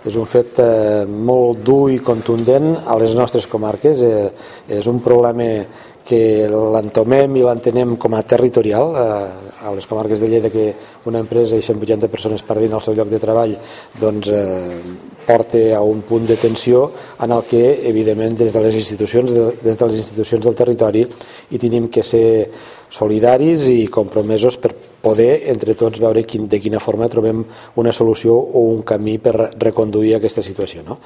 és un fet molt dur i contundent a les nostres comarques. És un problema que l'entomem i l'entenem com a territorial a les comarques de Lleida, que una empresa i 180 persones perdin el seu lloc de treball doncs porta a un punt de tensió en el que evidentment des de les institucions del territori hi tenim que ser solidaris i compromesos per poder entre tots veure de quina forma trobem una solució o un camí per reconduir aquesta situació, no?